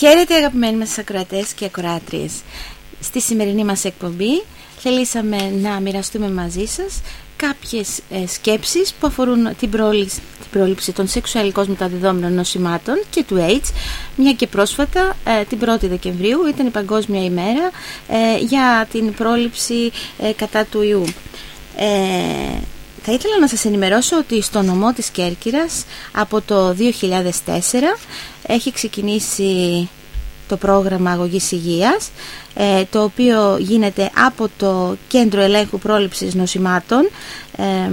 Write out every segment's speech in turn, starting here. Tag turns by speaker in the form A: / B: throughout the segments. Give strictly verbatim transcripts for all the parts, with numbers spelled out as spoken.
A: Χαίρετε αγαπημένοι μας ακροατές και ακροάτριες. Στη σημερινή μας εκπομπή θελήσαμε να μοιραστούμε μαζί σας κάποιες ε, σκέψεις που αφορούν την πρόληψη, την πρόληψη των σεξουαλικώς μεταδεδομένων νοσημάτων και του AIDS, μια και πρόσφατα ε, την πρώτη Δεκεμβρίου ήταν η Παγκόσμια ημέρα ε, για την πρόληψη ε, κατά του ιού. Ε, Θα ήθελα να σας ενημερώσω ότι στο νομό της Κέρκυρας από το δύο χιλιάδες τέσσερα έχει ξεκινήσει το πρόγραμμα αγωγής υγείας, ε, το οποίο γίνεται από το Κέντρο Ελέγχου Πρόληψης Νοσημάτων ε,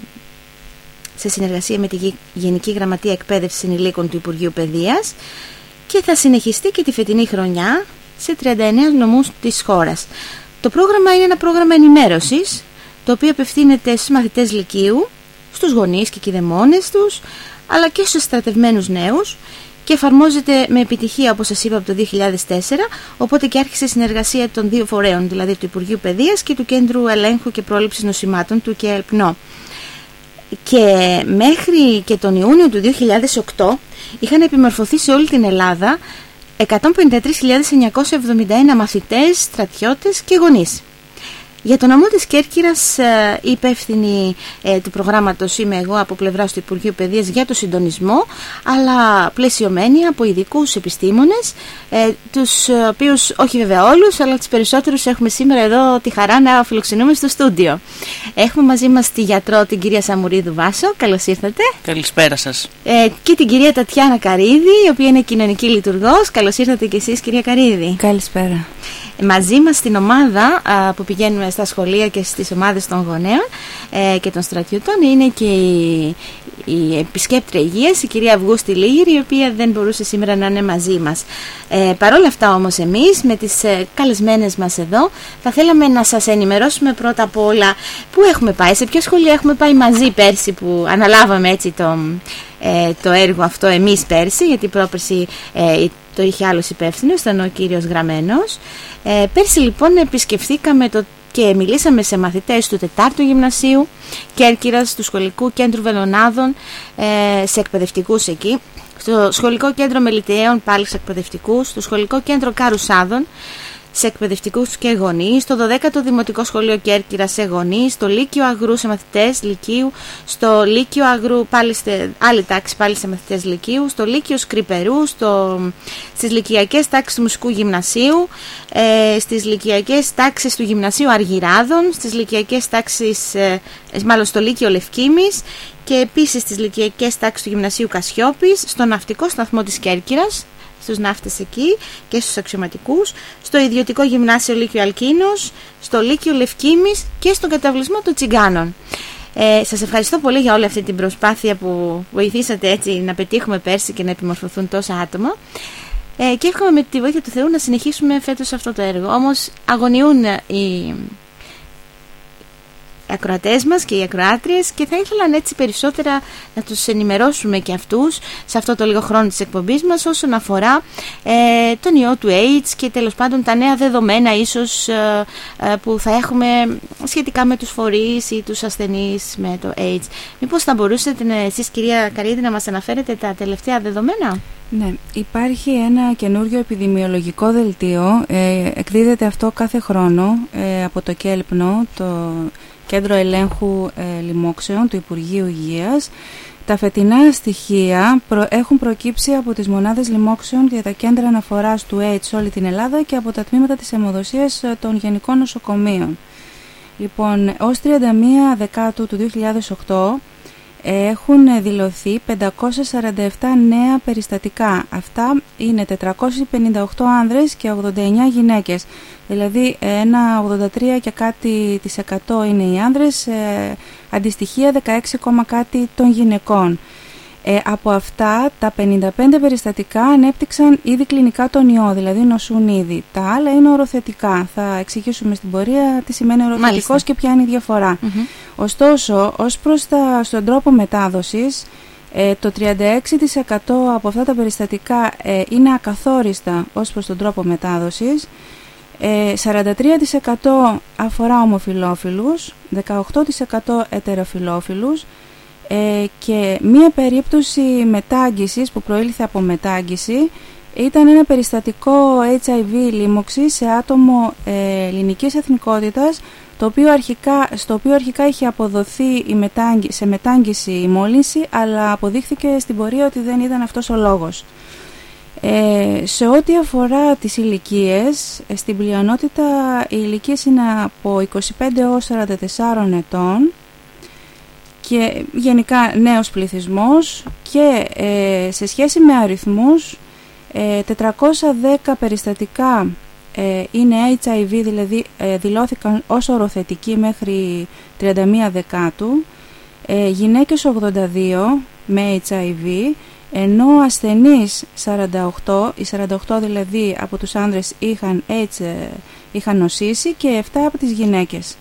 A: σε συνεργασία με τη Γενική Γραμματεία Εκπαίδευσης Ενηλίκων του Υπουργείου Παιδείας, και θα συνεχιστεί και τη φετινή χρονιά σε τριάντα εννέα νομούς της χώρας. Το πρόγραμμα είναι ένα πρόγραμμα ενημέρωσης, το οποίο απευθύνεται στους μαθητές λυκείου, στους γονείς και κηδεμόνες τους, αλλά και στους στρατευμένους νέους, και εφαρμόζεται με επιτυχία, όπως σας είπα, από το δύο χιλιάδες τέσσερα, οπότε και άρχισε συνεργασία των δύο φορέων, δηλαδή του Υπουργείου Παιδείας και του Κέντρου Ελέγχου και Πρόληψης Νοσημάτων, του ΚΕΛΠΝΟ. Και μέχρι και τον Ιούνιο του δύο χιλιάδες οκτώ είχαν επιμορφωθεί σε όλη την Ελλάδα εκατόν πενήντα τρεις χιλιάδες εννιακόσιοι εβδομήντα ένα μαθητές, στρατιώτες και γονείς. Για τον νομό της Κέρκυρας, η υπεύθυνη ε, του προγράμματος είμαι εγώ από πλευράς του Υπουργείου Παιδείας για το συντονισμό, αλλά πλαισιωμένη από ειδικούς επιστήμονες, ε, τους οποίους, όχι βέβαια όλους, αλλά τους περισσότερους έχουμε σήμερα εδώ τη χαρά να φιλοξενούμε στο στούντιο. Έχουμε μαζί μας τη γιατρό, την κυρία Σαμουρίδου Βάσο. Καλώς ήρθατε.
B: Καλησπέρα σας.
A: Ε, και την κυρία Τατιάνα Καρίδη, η οποία είναι κοινωνική λειτουργός. Καλώς ήρθατε και εσείς, κυρία Καρίδη.
C: Καλησπέρα.
A: Μαζί μας στην ομάδα α, που πηγαίνουμε στα σχολεία και στις ομάδες των γονέων ε, και των στρατιωτών είναι και η, η επισκέπτρια υγείας, η κυρία Αυγούστη Λίγηρη, η οποία δεν μπορούσε σήμερα να είναι μαζί μας. Ε, Παρ' όλα αυτά όμως, εμείς με τις ε, καλεσμένες μας εδώ θα θέλαμε να σας ενημερώσουμε πρώτα απ' όλα πού έχουμε πάει, σε ποια σχολεία έχουμε πάει μαζί πέρσι που αναλάβαμε έτσι το, ε, το έργο αυτό εμείς πέρσι, γιατί πρόπερσι ε, το είχε άλλος υπεύθυνος, ήταν ο κύριος Γραμμένος. Ε, πέρσι λοιπόν επισκεφθήκαμε το, και μιλήσαμε σε μαθητές του τετάρτου Γυμνασίου Κέρκυρας, του Σχολικού Κέντρου Βελονάδων, ε, σε εκπαιδευτικούς εκεί, στο Σχολικό Κέντρο Μελιτιαίων πάλι σε εκπαιδευτικούς, στο Σχολικό Κέντρο Καρουσάδων σε εκπαιδευτικούς και γονείς, στο δωδέκατο Δημοτικό Σχολείο Κέρκυρα σε γονείς, στο Λύκειο Αγρού σε μαθητές Λυκείου, στο Λύκειο Αγρού πάλι σε άλλη τάξη πάλι σε μαθητές Λυκείου, στο Λύκειο Σκρυπερού, στο, στις λυκειακές τάξεις του Μουσικού Γυμνασίου, ε, στις λυκειακές τάξεις του Γυμνασίου Αργυράδων, στις λυκειακές τάξεις, ε, μάλλον στο Λύκειο Λευκήμης, και επίσης στις λυκειακές τάξεις του Γυμνασίου Κασιόπης, στο Ναυτικό Σταθμό της Κέρκυρας, στους ναύτες εκεί και στους αξιωματικούς, στο Ιδιωτικό Γυμνάσιο Λύκειο Αλκίνος, στο Λύκειο Λευκήμης και στον καταβλισμό των Τσιγκάνων. Ε, σας ευχαριστώ πολύ για όλη αυτή την προσπάθεια που βοηθήσατε έτσι να πετύχουμε πέρσι και να επιμορφωθούν τόσα άτομα. Ε, και εύχομαι με τη βοήθεια του Θεού να συνεχίσουμε φέτος αυτό το έργο. Όμως αγωνιούν οι ακροατές μας και οι ακροάτριες, και θα ήθελαν έτσι περισσότερα να τους ενημερώσουμε και αυτούς σε αυτό το λίγο χρόνο της εκπομπής μας όσον αφορά ε, τον ιό του AIDS και τέλος πάντων τα νέα δεδομένα ίσως ε, ε, που θα έχουμε σχετικά με τους φορείς ή τους ασθενείς με το AIDS. Μήπως θα μπορούσατε εσείς, κυρία Καρίδη, να μας αναφέρετε τα τελευταία δεδομένα?
C: Ναι, υπάρχει ένα καινούριο επιδημιολογικό δελτίο, ε, εκδίδεται αυτό κάθε χρόνο ε, από το ΚΕΛΠΝΟ, το Κέντρο Ελέγχου ε, Λοιμόξεων του Υπουργείου Υγείας. Τα φετινά στοιχεία προ, έχουν προκύψει από τις μονάδες λοιμόξεων για τα κέντρα αναφοράς του AIDS σε όλη την Ελλάδα και από τα τμήματα της αιμοδοσίας των γενικών νοσοκομείων. Λοιπόν, ως τριάντα μία Δεκάτου του δύο χιλιάδες οκτώ έχουν δηλωθεί πεντακόσια σαράντα επτά νέα περιστατικά. Αυτά είναι τετρακόσιοι πενήντα οκτώ άνδρες και ογδόντα εννέα γυναίκες. Δηλαδή ένα ογδόντα τρία και κάτι της εκατό είναι οι άνδρες, ε, αντιστοιχεία δεκαέξι, κάτι των γυναικών. Ε, από αυτά τα πενήντα πέντε περιστατικά ανέπτυξαν ήδη κλινικά τον ιό, δηλαδή νοσούν ήδη. Τα άλλα είναι οροθετικά. Θα εξηγήσουμε στην πορεία τι σημαίνει οροθετικός και ποια είναι η διαφορά. Mm-hmm. Ωστόσο, ως προς τα, στον τρόπο μετάδοσης, ε, το τριάντα έξι τοις εκατό από αυτά τα περιστατικά ε, είναι ακαθόριστα ως προς τον τρόπο μετάδοσης, ε, σαράντα τρία τοις εκατό αφορά ομοφυλόφιλους, δεκαοκτώ τοις εκατό ετεροφυλόφιλους, ε, και μία περίπτωση μετάγγισης που προήλθε από μετάγγιση Ήταν ένα περιστατικό έιτς άι βι λίμωξη σε άτομο ε, ελληνικής εθνικότητας, το οποίο αρχικά, στο οποίο αρχικά είχε αποδοθεί η μετάγγι, σε μετάγγιση η μόλυνση, αλλά αποδείχθηκε στην πορεία ότι δεν ήταν αυτός ο λόγος. Ε, σε ό,τι αφορά τις ηλικίες, στην πλειονότητα οι ηλικίες είναι από είκοσι πέντε έως σαράντα τέσσερα ετών και γενικά νέος πληθυσμός, και ε, σε σχέση με αριθμούς, ε, τετρακόσια δέκα περιστατικά ε, είναι έιτς άι βι, δηλαδή ε, δηλώθηκαν ως οροθετικοί μέχρι τριάντα μία Δεκάτου, ε, γυναίκες ογδόντα δύο με έιτς άι βι, ενώ ασθενείς σαράντα οκτώ, οι σαράντα οκτώ δηλαδή από τους άνδρες είχαν, AIDS, είχαν νοσήσει, και επτά από τις γυναίκες.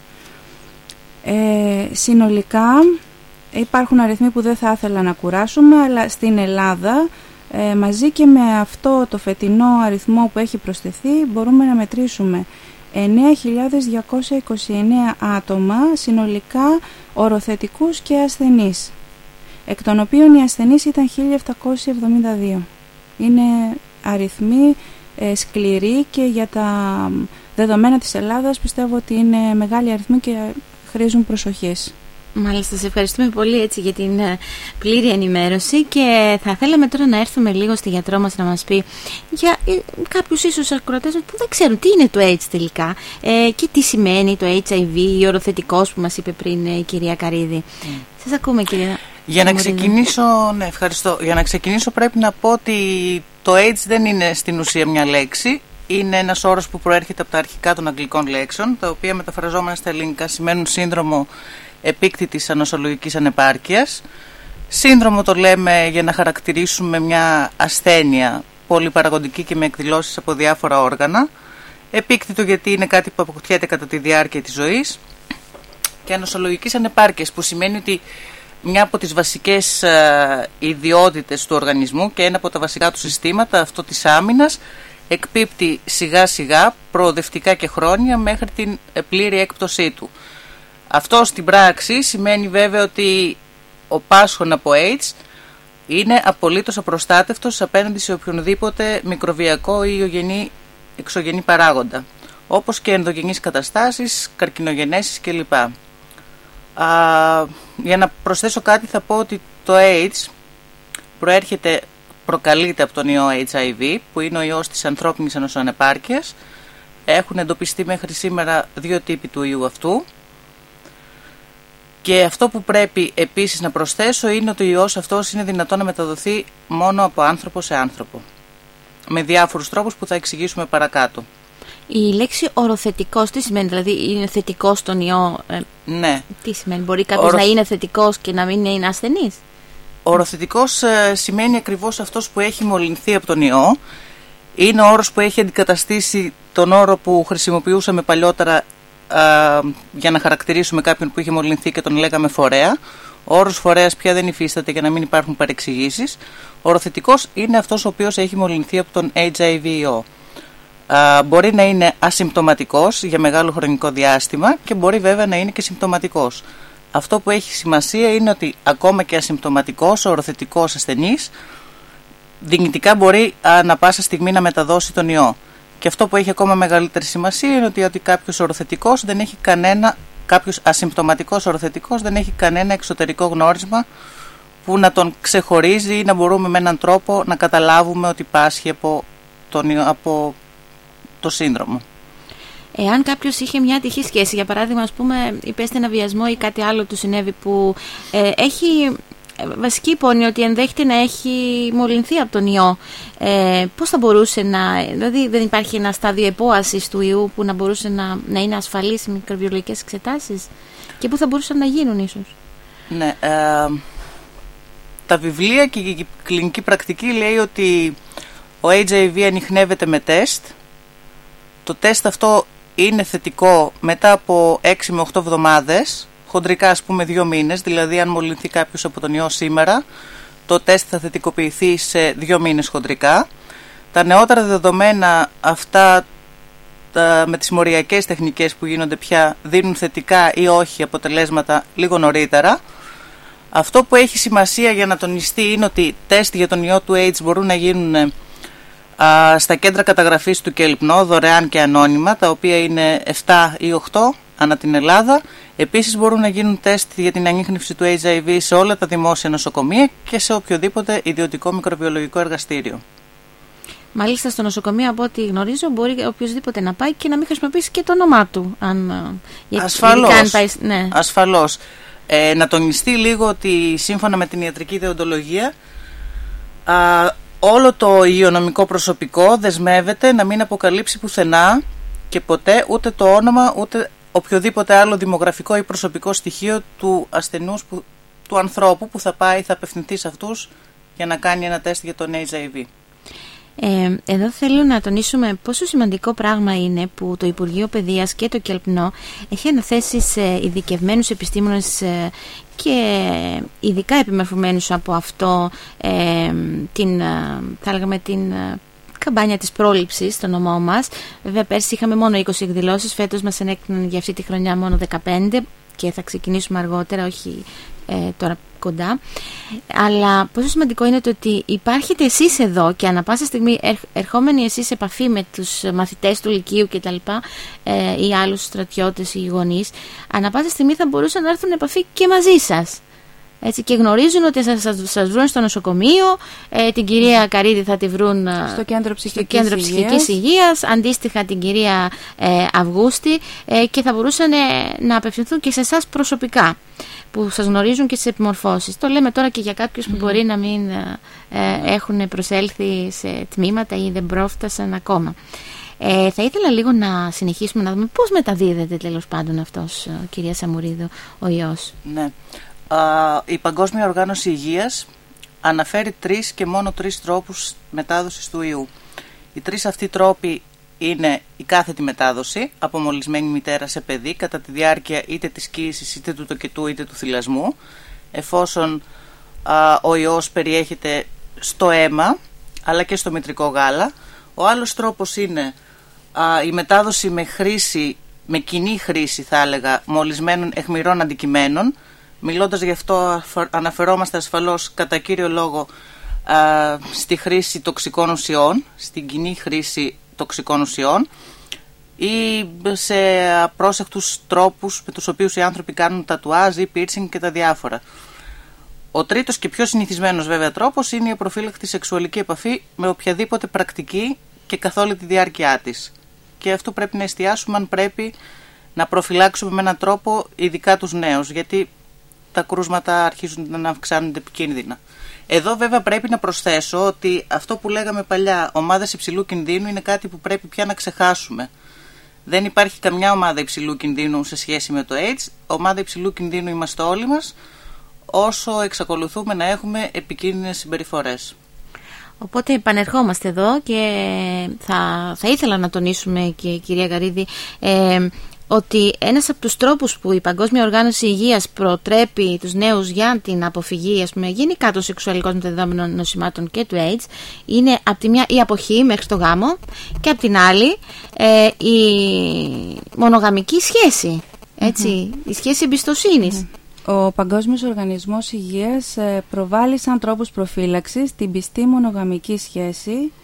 C: Ε, συνολικά υπάρχουν αριθμοί που δεν θα ήθελα να κουράσουμε, αλλά στην Ελλάδα ε, μαζί και με αυτό το φετινό αριθμό που έχει προσθεθεί μπορούμε να μετρήσουμε εννέα χιλιάδες διακόσια είκοσι εννέα άτομα συνολικά οροθετικούς και ασθενείς, εκ των οποίων οι ασθενείς ήταν χίλια επτακόσια εβδομήντα δύο. Είναι αριθμοί ε, σκληροί, και για τα δεδομένα της Ελλάδας πιστεύω ότι είναι μεγάλοι αριθμοί και χρήζουν προσοχής.
A: Μάλιστα, σε ευχαριστούμε πολύ έτσι για την πλήρη ενημέρωση, και θα θέλαμε τώρα να έρθουμε λίγο στη γιατρό μας να μας πει για κάποιους ίσως ακροατές που δεν ξέρουν τι είναι το AIDS τελικά ε, και τι σημαίνει το έιτς άι βι, ο οροθετικός που μας είπε πριν η κυρία Καρύδη. Mm. Σας ακούμε, κυρία.
B: Για να ξεκινήσω, ναι, ευχαριστώ. Για να ξεκινήσω πρέπει να πω ότι το AIDS δεν είναι στην ουσία μια λέξη. Είναι ένας όρος που προέρχεται από τα αρχικά των αγγλικών λέξεων, τα οποία μεταφραζόμενα στα ελληνικά σημαίνουν σύνδρομο επίκτητης ανοσολογικής ανεπάρκειας. Σύνδρομο το λέμε για να χαρακτηρίσουμε μια ασθένεια πολυπαραγοντική και με εκδηλώσεις από διάφορα όργανα. Επίκτητο γιατί είναι κάτι που αποκτιέται κατά τη διάρκεια της ζωής. Και ανοσολογικής ανεπάρκειας, που σημαίνει ότι μια από τις βασικές ε, ιδιότητες του οργανισμού και ένα από τα βασικά του συστήματα, αυτό της άμυνας, εκπίπτει σιγά σιγά, προοδευτικά και χρόνια, μέχρι την πλήρη έκπτωσή του. Αυτό στην πράξη σημαίνει βέβαια ότι ο πάσχων από AIDS είναι απολύτως απροστάτευτος απέναντι σε οποιονδήποτε μικροβιακό ή ιογενή εξωγενή παράγοντα, όπως και ενδογενείς καταστάσεις, καρκινογενέσεις κλπ. Α, για να προσθέσω κάτι θα πω ότι το AIDS προέρχεται, προκαλείται από τον ιό έιτς άι βι, που είναι ο ιός της ανθρώπινης ανοσοανεπάρκειας. Έχουν εντοπιστεί μέχρι σήμερα δύο τύποι του ιού αυτού. Και αυτό που πρέπει επίσης να προσθέσω είναι ότι ο ιός αυτός είναι δυνατόν να μεταδοθεί μόνο από άνθρωπο σε άνθρωπο, με διάφορους τρόπους που θα εξηγήσουμε παρακάτω.
A: Η λέξη οροθετικός τι σημαίνει, δηλαδή είναι θετικός στον ιό? Ε,
B: ναι.
A: Τι σημαίνει, μπορεί κάποιος Ορο... να είναι θετικός και να μην είναι ασθενής?
B: Οροθετικός ε, σημαίνει ακριβώς αυτός που έχει μολυνθεί από τον ιό. Είναι ο όρος που έχει αντικαταστήσει τον όρο που χρησιμοποιούσαμε παλιότερα ε, για να χαρακτηρίσουμε κάποιον που είχε μολυνθεί και τον λέγαμε φορέα. Ο όρος φορέας πια δεν υφίσταται για να μην υπάρχουν παρεξηγήσεις. Οροθετικός είναι αυτός ο οποίος έχει μολυνθεί από τον έιτς άι βι ιό. Uh, μπορεί να είναι ασυμπτωματικός για μεγάλο χρονικό διάστημα και μπορεί βέβαια να είναι και συμπτωματικός. Αυτό που έχει σημασία είναι ότι ακόμα και ασυμπτωματικός, ο οροθετικός ασθενής δυνητικά μπορεί ανά πάσα στιγμή να μεταδώσει τον ιό. Και αυτό που έχει ακόμα μεγαλύτερη σημασία είναι ότι, ότι κάποιος οροθετικός δεν έχει κανένα, κάποιος ασυμπτωματικός οροθετικός δεν έχει κανένα εξωτερικό γνώρισμα που να τον ξεχωρίζει ή να μπορούμε με έναν τρόπο να καταλάβουμε ότι πάσχει από τον ιό, από το σύνδρομο.
A: Εάν κάποιος είχε μια ατυχή σχέση, για παράδειγμα, ας πούμε, υπέστη ένα βιασμό ή κάτι άλλο του συνέβη που ε, έχει βασική υπόνοια ότι ενδέχεται να έχει μολυνθεί από τον ιό, ε, πώς θα μπορούσε να, δηλαδή δεν υπάρχει ένα στάδιο επόασης του ιού που να μπορούσε να, να είναι ασφαλής σε μικροβιολογικές εξετάσεις, και πού θα μπορούσαν να γίνουν ίσως?
B: Ναι, ε, τα βιβλία και η κλινική πρακτική λέει ότι ο έιτς άι βι ανιχνεύεται με τεστ. Το τεστ αυτό είναι θετικό μετά από έξι με οκτώ εβδομάδες, χοντρικά ας πούμε δύο μήνες, δηλαδή αν μολυνθεί κάποιος από τον ιό σήμερα, το τεστ θα θετικοποιηθεί σε δύο μήνες χοντρικά. Τα νεότερα δεδομένα αυτά τα, με τις μοριακές τεχνικές που γίνονται πια, δίνουν θετικά ή όχι αποτελέσματα λίγο νωρίτερα. Αυτό που έχει σημασία για να τονιστεί είναι ότι τεστ για τον ιό του AIDS μπορούν να γίνουν Α, στα κέντρα καταγραφής του ΚΕΛΠΝΟ, δωρεάν και ανώνυμα, τα οποία είναι επτά ή οκτώ ανά την Ελλάδα. Επίσης μπορούν να γίνουν τεστ για την ανίχνευση του έιτς άι βι σε όλα τα δημόσια νοσοκομεία και σε οποιοδήποτε ιδιωτικό μικροβιολογικό εργαστήριο.
A: Μάλιστα στο νοσοκομείο, από ό,τι γνωρίζω, μπορεί οποιοδήποτε να πάει και να μην χρησιμοποιήσει και το όνομά του. Αν,
B: ασφαλώς.
A: αν πάει, ναι.
B: Ασφαλώς. Ε, να τονιστεί λίγο ότι σύμφωνα με την ιατρική δεοντολογία, α, όλο το υγειονομικό προσωπικό δεσμεύεται να μην αποκαλύψει πουθενά και ποτέ ούτε το όνομα ούτε οποιοδήποτε άλλο δημογραφικό ή προσωπικό στοιχείο του ασθενούς, που, του ανθρώπου που θα πάει, θα απευθυνθεί σε αυτούς για να κάνει ένα τεστ για τον έιτς άι βι.
A: Ε, εδώ θέλω να τονίσουμε πόσο σημαντικό πράγμα είναι που το Υπουργείο Παιδείας και το ΚΕΛΠΝΟ έχει αναθέσει σε ειδικευμένους επιστήμονες ε, και ειδικά επιμορφωμένους από αυτό ε, την, θα λέγαμε, την καμπάνια της πρόληψης στο νομό μας. Βέβαια πέρσι είχαμε μόνο είκοσι εκδηλώσεις, φέτος μας ενέκριναν για αυτή τη χρονιά μόνο δεκαπέντε και θα ξεκινήσουμε αργότερα, όχι ε, τώρα κοντά. Αλλά πόσο σημαντικό είναι το ότι υπάρχετε εσείς εδώ και ανά πάσα στιγμή ερ, ερχόμενοι εσείς σε επαφή με τους μαθητές του Λυκείου και τα λοιπά, ε, ή άλλους στρατιώτες ή γονείς, ανά πάσα στιγμή θα μπορούσαν να έρθουν σε επαφή και μαζί σας. Έτσι, και γνωρίζουν ότι θα σας, σας βρουν στο νοσοκομείο, ε, την κυρία Καρίδη θα τη βρουν
C: στο κέντρο ψυχικής,
A: στο κέντρο ψυχικής υγείας. υγείας, αντίστοιχα την κυρία ε, Αυγούστη, ε, και θα μπορούσαν ε, να απευθυνθούν και σε εσάς προσωπικά, που σας γνωρίζουν και στις επιμορφώσεις. Το λέμε τώρα και για κάποιους που mm. μπορεί να μην ε, ε, έχουν προσέλθει σε τμήματα ή δεν πρόφτασαν ακόμα. Ε, θα ήθελα λίγο να συνεχίσουμε να δούμε πώς μεταδίδεται τέλος πάντων αυτός, κυρία Σαμουρίδου, ο ιός.
B: Ναι. Η Παγκόσμια Οργάνωση Υγείας αναφέρει τρεις και μόνο τρεις τρόπους μετάδοσης του ιού. Οι τρεις αυτοί τρόποι είναι η κάθετη μετάδοση από μολυσμένη μητέρα σε παιδί κατά τη διάρκεια είτε της κύησης είτε του τοκετού είτε του θυλασμού, εφόσον α, ο ιός περιέχεται στο αίμα αλλά και στο μητρικό γάλα. Ο άλλος τρόπος είναι α, η μετάδοση με χρήση, με κοινή χρήση θα έλεγα, μολυσμένων αιχμηρών αντικειμένων. Μιλώντας γι' αυτό αναφερόμαστε ασφαλώς κατά κύριο λόγο α, στη χρήση τοξικών ουσιών, στην κοινή χρήση τοξικών ουσιών ή σε απρόσεκτους τρόπους με τους οποίους οι άνθρωποι κάνουν τατουάζ ή piercing και τα διάφορα. Ο τρίτος και πιο συνηθισμένος βέβαια τρόπος είναι η προφύλακτη σεξουαλική επαφή με οποιαδήποτε πρακτική και καθ' όλη τη διάρκεια της. Και αυτό πρέπει να εστιάσουμε αν πρέπει να προφυλάξουμε με έναν τρόπο ειδικά τους νέους, γιατί τα κρούσματα αρχίζουν να αυξάνονται επικίνδυνα. Εδώ βέβαια πρέπει να προσθέσω ότι αυτό που λέγαμε παλιά, ομάδες υψηλού κινδύνου, είναι κάτι που πρέπει πια να ξεχάσουμε. Δεν υπάρχει καμιά ομάδα υψηλού κινδύνου σε σχέση με το AIDS. Ομάδα υψηλού κινδύνου είμαστε όλοι μας, όσο εξακολουθούμε να έχουμε επικίνδυνες συμπεριφορές.
A: Οπότε επανερχόμαστε εδώ και θα, θα ήθελα να τονίσουμε, και κυρία Καρίδη, ε, ότι ένας από τους τρόπους που η Παγκόσμια Οργάνωση Υγείας προτρέπει τους νέους για την αποφυγή, ας πούμε, γενικά των σεξουαλικώς μεταδιδόμενων νοσημάτων και του AIDS, είναι από τη μια η αποχή μέχρι το γάμο και από την άλλη ε, η μονογαμική σχέση, έτσι, mm-hmm. η σχέση εμπιστοσύνης.
C: Mm-hmm. Ο Παγκόσμιος Οργανισμός Υγείας ε, προβάλλει σαν τρόπους προφύλαξης την πιστή μονογαμική σχέση,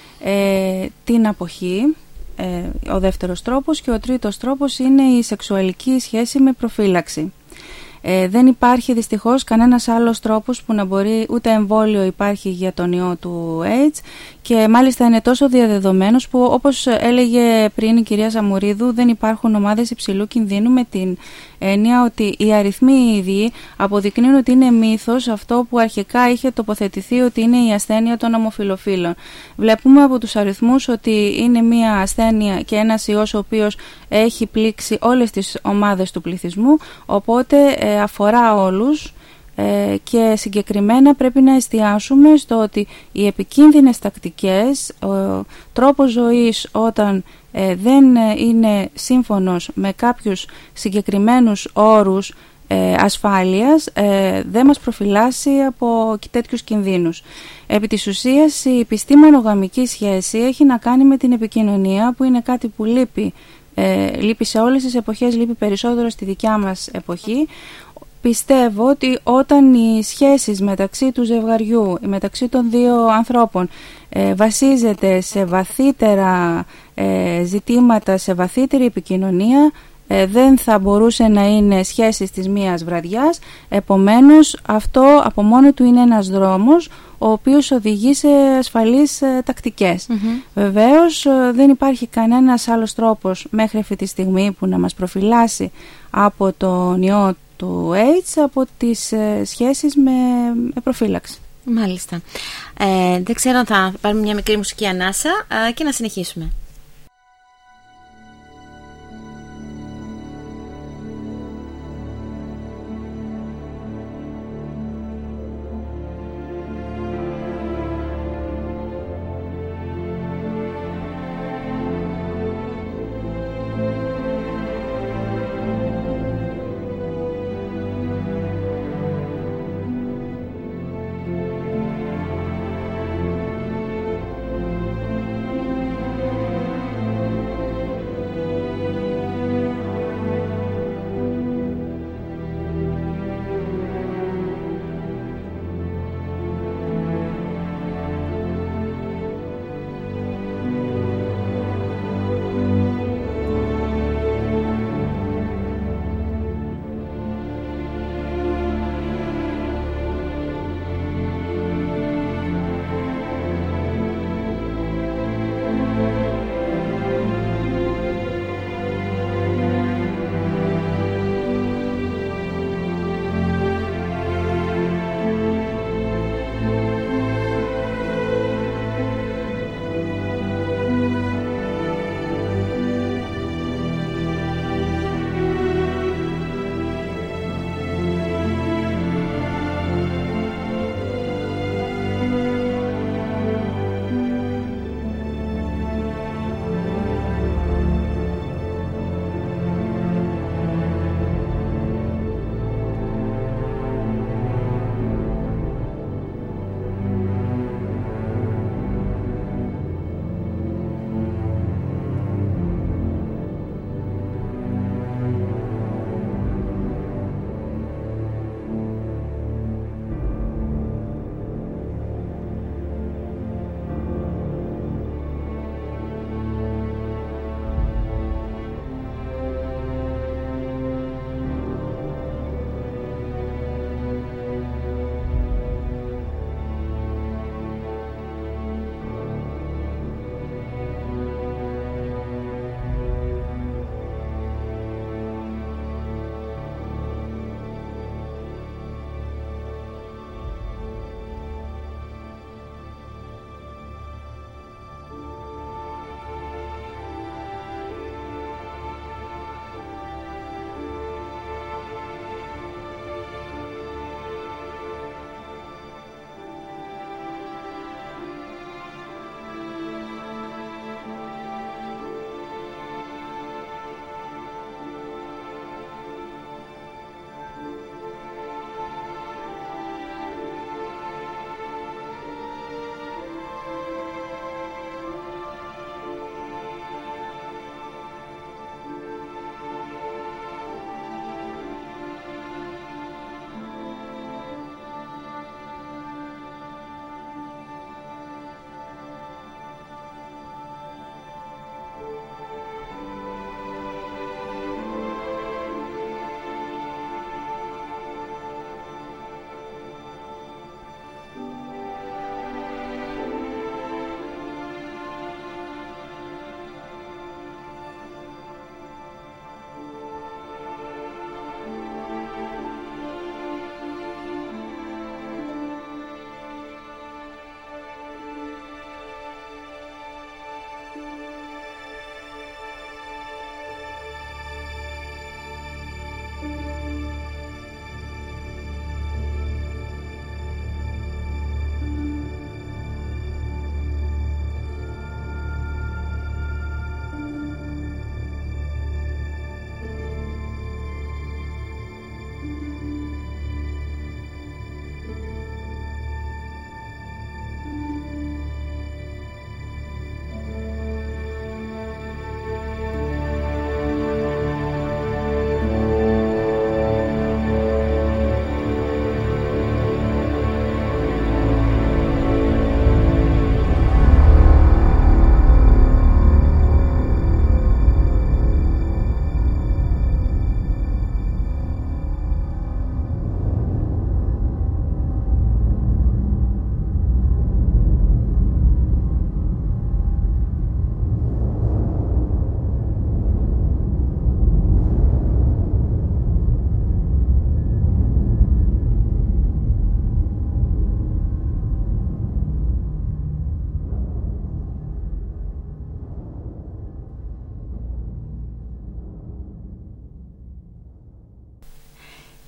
C: ε, την αποχή, ο δεύτερος τρόπος, και ο τρίτος τρόπος είναι η σεξουαλική σχέση με προφύλαξη. Ε, δεν υπάρχει δυστυχώς κανένας άλλος τρόπος που να μπορεί, ούτε εμβόλιο υπάρχει για τον ιό του AIDS, και μάλιστα είναι τόσο διαδεδομένος που, όπως έλεγε πριν η κυρία Σαμουρίδου, δεν υπάρχουν ομάδες υψηλού κινδύνου, με την έννοια ότι οι αριθμοί οι ίδιοι αποδεικνύουν ότι είναι μύθος αυτό που αρχικά είχε τοποθετηθεί ότι είναι η ασθένεια των ομοφυλοφίλων. Βλέπουμε από τους αριθμούς ότι είναι μια ασθένεια και ένας ιός ο οποίος έχει πλήξει όλες τις ομάδες του πληθυσμού, οπότε ε, αφορά όλους. Ε, και συγκεκριμένα πρέπει να εστιάσουμε στο ότι οι επικίνδυνες τακτικές, ο τρόπος ζωής όταν ε, δεν είναι σύμφωνος με κάποιους συγκεκριμένους όρους ε, ασφάλειας, ε, δεν μας προφυλάσσει από τέτοιους κινδύνους. Επί της ουσίας, η πιστή μονογαμική σχέση έχει να κάνει με την επικοινωνία, που είναι κάτι που λείπει, ε, λείπει σε όλες τις εποχές, λείπει περισσότερο στη δικιά μας εποχή. πιστεύω ότι όταν οι σχέσεις μεταξύ του ζευγαριού, μεταξύ των δύο ανθρώπων ε, βασίζεται σε βαθύτερα ε, ζητήματα, σε βαθύτερη επικοινωνία, ε, δεν θα μπορούσε να είναι σχέσεις της μίας βραδιάς. Επομένως αυτό από μόνο του είναι ένας δρόμος ο οποίος οδηγεί σε ασφαλείς ε, τακτικές. Mm-hmm. Βεβαίως ε, δεν υπάρχει κανένας άλλος τρόπος μέχρι αυτή τη στιγμή που να μας προφυλάσει από τον ιό του AIDS από τις ε, σχέσεις με, με προφύλαξη.
A: Μάλιστα. Ε, δεν ξέρω αν θα πάρουμε μια μικρή μουσική ανάσα ε, και να συνεχίσουμε.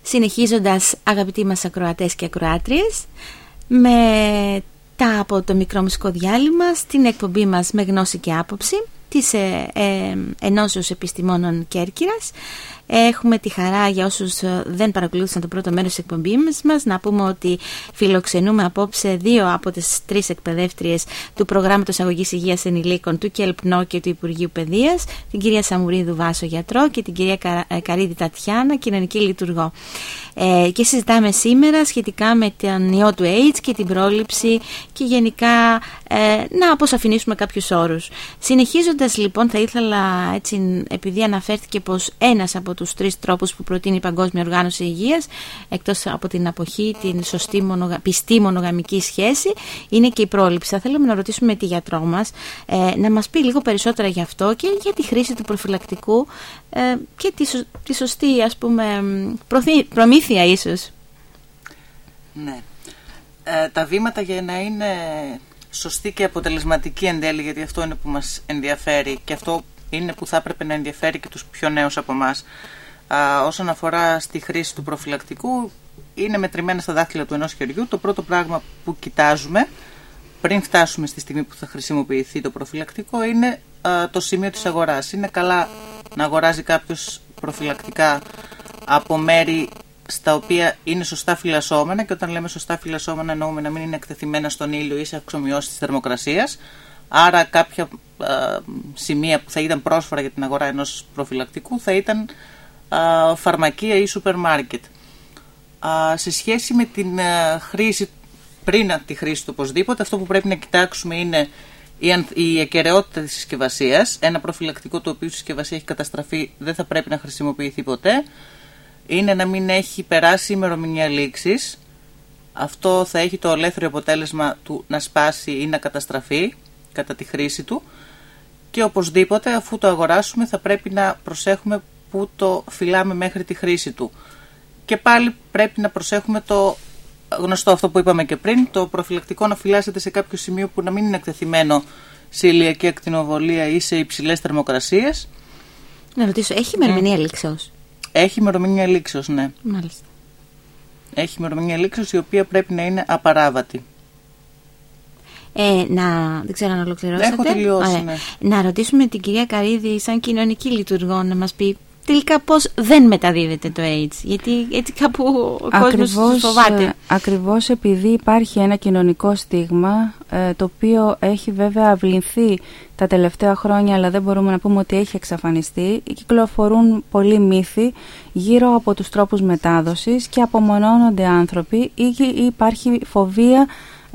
A: Συνεχίζοντας, αγαπητοί μας ακροατές και ακροάτριες, μετά από το μικρό μουσικό διάλειμμα στην εκπομπή μας με γνώση και άποψη της ε, ε, Ενώσεως Επιστημόνων Κέρκυρας, έχουμε τη χαρά, για όσους δεν παρακολούθησαν το πρώτο μέρος της εκπομπής μας, να πούμε ότι φιλοξενούμε απόψε δύο από τις τρεις εκπαιδεύτριες του προγράμματος αγωγής υγείας ενηλίκων του ΚΕΛΠΝΟ και του Υπουργείου Παιδείας, την κυρία Σαμουρίδου Βάσο, γιατρό, και την κυρία Καρίδη Τατιάνα, κοινωνική λειτουργό. Ε, και συζητάμε σήμερα σχετικά με τον ιό του AIDS και την πρόληψη και γενικά ε, να αποσαφηνίσουμε κάποιους όρους. Συνεχίζοντας λοιπόν, θα ήθελα, έτσι, επειδή αναφέρθηκε πως ένας από τους τρεις τρόπους που προτείνει η Παγκόσμια Οργάνωση Υγείας, εκτός από την αποχή, την σωστή μονογα... πιστή μονογαμική σχέση, είναι και η πρόληψη. Θα θέλαμε να ρωτήσουμε τη γιατρό μας ε, να μας πει λίγο περισσότερα γι' αυτό και για τη χρήση του προφυλακτικού ε, και τη, σω... τη σωστή, ας πούμε, προθύ... προμήθεια ίσως.
B: Ναι. Ε, τα βήματα για να είναι σωστή και αποτελεσματική εν τέλει, γιατί αυτό είναι που μας ενδιαφέρει και αυτό είναι που θα έπρεπε να ενδιαφέρει και τους πιο νέους από εμάς. Όσον αφορά στη χρήση του προφυλακτικού, είναι μετρημένα στα δάχτυλα του ενός χεριού. Το πρώτο πράγμα που κοιτάζουμε πριν φτάσουμε στη στιγμή που θα χρησιμοποιηθεί το προφυλακτικό είναι α, το σημείο της αγοράς. Είναι καλά να αγοράζει κάποιος προφυλακτικά από μέρη στα οποία είναι σωστά φυλασσόμενα, και όταν λέμε σωστά φυλασσόμενα εννοούμε να μην είναι εκτεθειμένα στον ήλιο ή σε αυξομοιώσεις της θερμοκρασίας. Άρα κάποια α, σημεία που θα ήταν πρόσφορα για την αγορά ενός προφυλακτικού θα ήταν α, φαρμακεία ή σούπερ μάρκετ. Α, σε σχέση με την α, χρήση, πριν από τη χρήση του οπωσδήποτε, αυτό που πρέπει να κοιτάξουμε είναι η, η ακεραιότητα της συσκευασίας. Ένα προφυλακτικό το οποίο η συσκευασία έχει καταστραφεί δεν θα πρέπει να χρησιμοποιηθεί ποτέ. Είναι να μην έχει περάσει η ημερομηνία λήξης. Αυτό θα έχει το ολέθριο αποτέλεσμα του να σπάσει ή να καταστραφεί κατά τη χρήση του, και οπωσδήποτε αφού το αγοράσουμε θα πρέπει να προσέχουμε που το φυλάμε μέχρι τη χρήση του. Και πάλι πρέπει να προσέχουμε το γνωστό αυτό που είπαμε και πριν, το προφυλακτικό να φυλάσσεται σε κάποιο σημείο που να μην είναι εκτεθειμένο σε ηλιακή ακτινοβολία ή σε υψηλές θερμοκρασίες.
A: Να ρωτήσω, έχει ημερομηνία λήξεως?
B: Έχει ημερομηνία λήξεως, ναι.
A: Μάλιστα.
B: Έχει ημερομηνία λήξεως η οποία πρέπει να είναι απαράβατη.
A: Ε, να, δεν ξέρω αν ολοκληρώσατε.
B: Έχω τελειώσει, ναι.
A: Να ρωτήσουμε την κυρία Καρίδη, σαν κοινωνική λειτουργό, να μας πει τελικά πώς δεν μεταδίδεται το AIDS, γιατί έτσι κάπου ο
C: ακριβώς,
A: κόσμος φοβάται.
C: Ακριβώς επειδή υπάρχει ένα κοινωνικό στίγμα, ε, το οποίο έχει βέβαια αυλυνθεί τα τελευταία χρόνια, αλλά δεν μπορούμε να πούμε ότι έχει εξαφανιστεί. Κυκλοφορούν πολλοί μύθοι γύρω από τους τρόπους μετάδοσης και απομονώνονται άνθρωποι, ή υπάρχει φοβία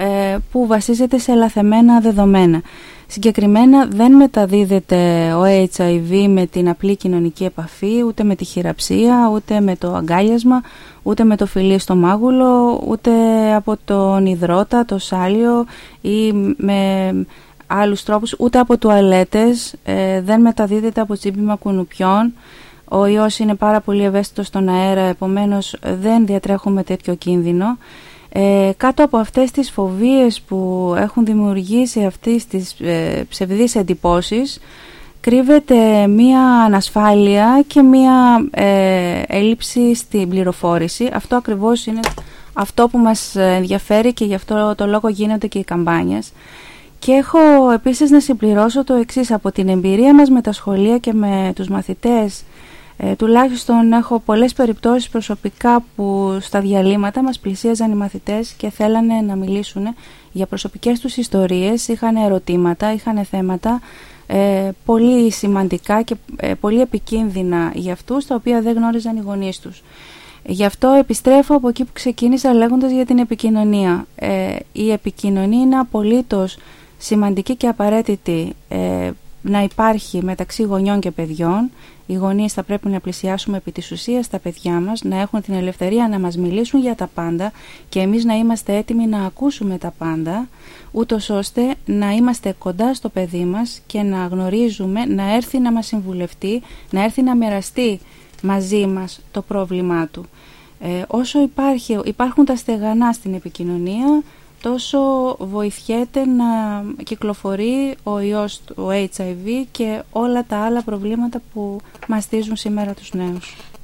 C: που βασίζεται σε λαθεμένα δεδομένα. Συγκεκριμένα δεν μεταδίδεται ο έιτς άι βι με την απλή κοινωνική επαφή, ούτε με τη χειραψία, ούτε με το αγκάλιασμα, ούτε με το φιλί στο μάγουλο, ούτε από τον υδρότα, το σάλιο ή με άλλους τρόπους, ούτε από τουαλέτες, ε, δεν μεταδίδεται από τσίπημα κουνουπιών. Ο ιός είναι πάρα πολύ ευαίσθητος στον αέρα, επομένως δεν διατρέχουμε τέτοιο κίνδυνο. Ε, κάτω από αυτές τις φοβίες που έχουν δημιουργήσει αυτές τις ε, ψευδείς εντυπώσεις κρύβεται μία ανασφάλεια και μία ε, έλλειψη στην πληροφόρηση. Αυτό ακριβώς είναι αυτό που μας ενδιαφέρει και γι' αυτό το λόγο γίνονται και οι καμπάνιες. Και έχω επίσης να συμπληρώσω το εξής: από την εμπειρία μας με τα σχολεία και με τους μαθητές, Ε, τουλάχιστον έχω πολλές περιπτώσεις προσωπικά που στα διαλύματα μας πλησίαζαν οι μαθητές και θέλανε να μιλήσουν για προσωπικές τους ιστορίες, είχαν ερωτήματα, είχαν θέματα ε, πολύ σημαντικά και ε, πολύ επικίνδυνα για αυτούς, τα οποία δεν γνώριζαν οι γονείς τους. Γι' αυτό επιστρέφω από εκεί που ξεκίνησα λέγοντας για την επικοινωνία. Ε, η επικοινωνία είναι απολύτως σημαντική και απαραίτητη ε, να υπάρχει μεταξύ γονιών και παιδιών. Οι γονείς θα πρέπει να πλησιάσουμε επί της ουσίας τα παιδιά μας, να έχουν την ελευθερία να μας μιλήσουν για τα πάντα και εμείς να είμαστε έτοιμοι να ακούσουμε τα πάντα, ούτως ώστε να είμαστε κοντά στο παιδί μας και να γνωρίζουμε, να έρθει να μας συμβουλευτεί, να έρθει να μοιραστεί μαζί μας το πρόβλημά του. Ε, όσο υπάρχει, υπάρχουν τα στεγανά στην επικοινωνία, τόσο βοηθιέται να κυκλοφορεί ο ιός, ο έιτς άι βι και όλα τα άλλα προβλήματα που μαστίζουν σήμερα τους νέους.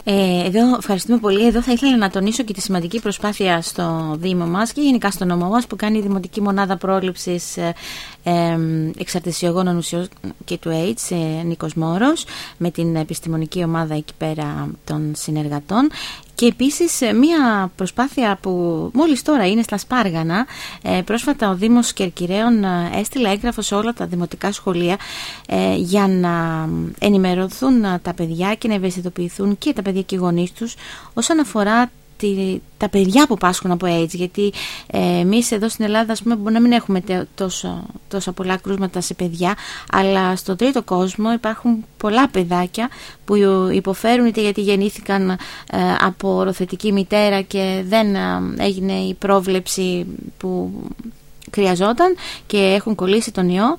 A: Ε, εδώ ευχαριστούμε πολύ. Εδώ θα ήθελα να τονίσω και τη σημαντική προσπάθεια στο Δήμο μας και γενικά στο νομό μας που κάνει η Δημοτική Μονάδα Πρόληψης ε, ε, Εξαρτησιογόνων Ουσιών και του AIDS, ε, Νίκος Μόρος, με την επιστημονική ομάδα εκεί πέρα των συνεργατών. Και επίσης μια προσπάθεια που μόλις τώρα είναι στα Σπάργανα. Ε, πρόσφατα ο Δήμος Κερκυραίων έστειλε έγγραφο σε όλα τα δημοτικά σχολεία ε, για να ενημερωθούν τα παιδιά και να ευαισθητοποιηθούν και τα παιδιά και οι γονείς τους όσον αφορά τη, τα παιδιά που πάσχουν από AIDS, γιατί ε, εμείς εδώ στην Ελλάδα ας πούμε, μπορεί να μην έχουμε τόσο, τόσο πολλά κρούσματα σε παιδιά, αλλά στον τρίτο κόσμο υπάρχουν πολλά παιδάκια που υποφέρουν είτε γιατί γεννήθηκαν ε, από οροθετική μητέρα και δεν ε, έγινε η πρόβλεψη που χρειαζόταν και έχουν κολλήσει τον ιό.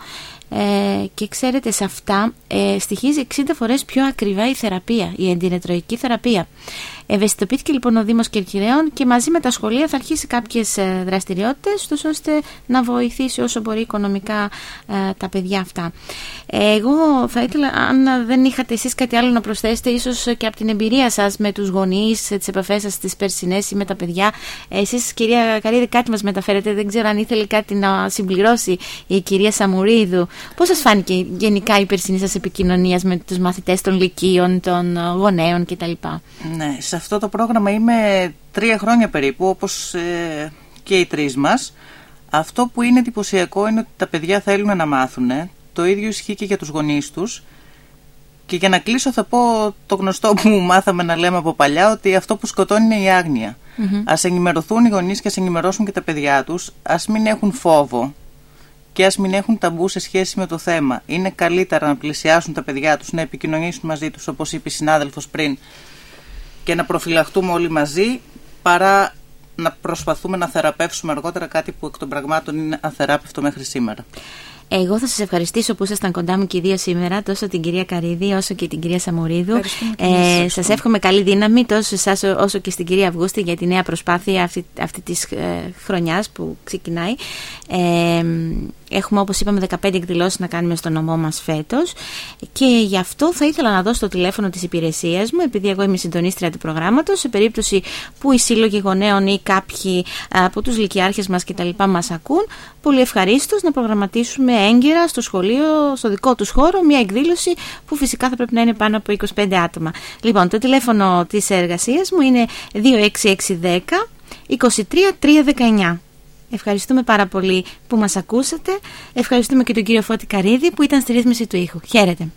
A: Ε, και ξέρετε, σε αυτά ε, στοιχίζει εξήντα φορές πιο ακριβά η θεραπεία, η εντυνετροϊκή θεραπεία. Ευαισθητοποιήθηκε λοιπόν ο Δήμος Κερκυραίων και μαζί με τα σχολεία θα αρχίσει κάποιες ε, δραστηριότητες τους, ώστε να βοηθήσει όσο μπορεί οικονομικά ε, τα παιδιά αυτά. Ε, εγώ θα ήθελα, αν δεν είχατε εσείς κάτι άλλο να προσθέσετε, ίσως και από την εμπειρία σας με τους γονείς, τις επαφές σας τις περσινές ή με τα παιδιά, εσείς κυρία Καρίδη κάτι μας μεταφέρετε, δεν ξέρω αν ήθελε κάτι να συμπληρώσει η κυρία Σαμουρίδου. Πώς σας φάνηκε γενικά η περσινή σας επικοινωνία με τους μαθητές των λυκείων, των γονέων κτλ?
B: Ναι, σε αυτό το πρόγραμμα είμαι τρία χρόνια περίπου, όπως ε, και οι τρεις μας. Αυτό που είναι εντυπωσιακό είναι ότι τα παιδιά θέλουν να μάθουν. Το ίδιο ισχύει και για τους γονείς τους. Και για να κλείσω θα πω το γνωστό που μάθαμε να λέμε από παλιά, ότι αυτό που σκοτώνει είναι η άγνοια. Mm-hmm. Ας ενημερωθούν οι γονείς και ας ενημερώσουν και τα παιδιά τους. Ας μην έχουν φόβο και ας μην έχουν ταμπού σε σχέση με το θέμα. Είναι καλύτερα να πλησιάσουν τα παιδιά τους, να επικοινωνήσουν μαζί τους, όπως είπε η συνάδελφος πριν, και να προφυλαχτούμε όλοι μαζί, παρά να προσπαθούμε να θεραπεύσουμε αργότερα κάτι που εκ των πραγμάτων είναι αθεράπευτο μέχρι σήμερα.
A: Εγώ θα σας ευχαριστήσω που ήσασταν κοντά μου και οι δύο σήμερα, τόσο την κυρία Καρίδη όσο και την κυρία Σαμουρίδου. Ε, σας εύχομαι καλή δύναμη τόσο εσάς όσο και στην κυρία Αυγούστη για τη νέα προσπάθεια αυτή, αυτή της ε, χρονιάς που ξεκινάει. Ε, Έχουμε, όπως είπαμε, δεκαπέντε εκδηλώσεις να κάνουμε στο νομό μας φέτος και γι' αυτό θα ήθελα να δώσω το τηλέφωνο της υπηρεσίας μου, επειδή εγώ είμαι συντονίστρια του προγράμματος, σε περίπτωση που οι σύλλογοι γονέων ή κάποιοι από τους λυκειάρχες μας κτλ. Μας ακούν, πολύ ευχαρίστως να προγραμματίσουμε έγκαιρα στο σχολείο, στο δικό τους χώρο, μια εκδήλωση που φυσικά θα πρέπει να είναι πάνω από είκοσι πέντε άτομα. Λοιπόν, το τηλέφωνο της εργασίας μου είναι δύο έξι έξι δέκα είκοσι τρία τρία δεκαεννιά. Ευχαριστούμε πάρα πολύ που μας ακούσατε. Ευχαριστούμε και τον κύριο Φώτη Καρίδη που ήταν στη ρύθμιση του ήχου. Χαίρετε.